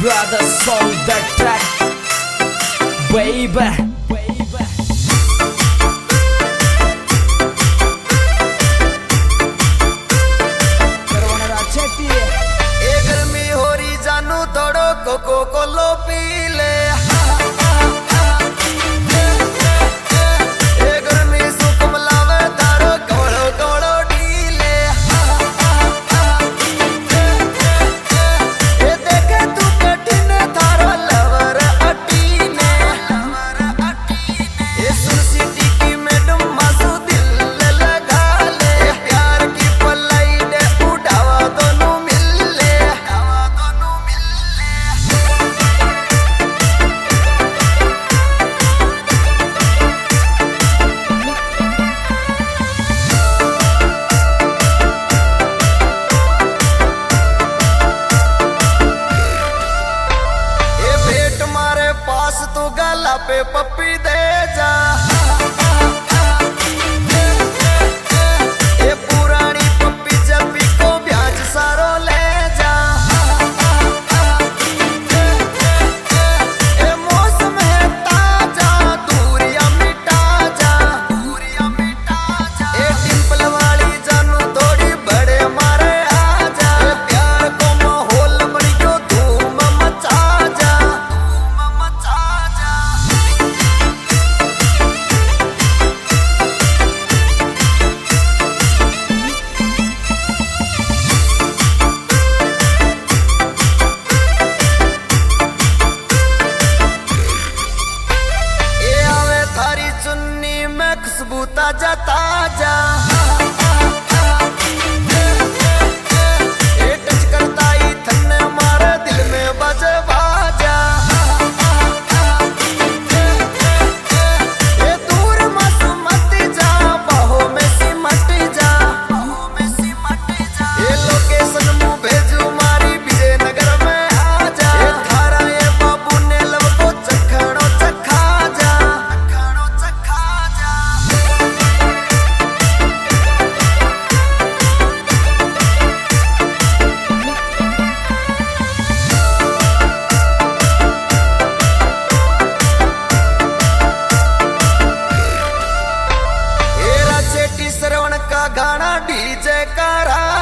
brother sold that track, baby. गर्मी हो रही जानू थोड़ो कोको कोलो पी ले। गर्मी सुख मलावे तारो कवड़ो कवड़ो ढीले। देखे तू कठिन थारो लवर अटीने। सुन सिटी की मैडम मासू दिल लगा ले। प्यार की पलाई ने उड़ावा दोनों तू गला पे पप्पी दे जा। ये पुरानी पप्पी जल्दी को ब्याज सारो ले जा। ये मौसम है ताजा दूरियां मिटा जा। ये डिंपल वाली जानू थोड़ी बड़े मारे आ जा। प्यार को माहौल बन गयो धूम मचा जा। खुशबू ताजा ताजा टच करता ही थन्ने मारे दिल में बजे बाजा। ये दूर मत जा बाहों में सिमट जा। ये लोकेशन मुँह भेजू मारी विजयनगर में आ जा। ये थारा ये बाबू ने लब को चखड़ो चखा जा। श्रवण का गाना डीजे का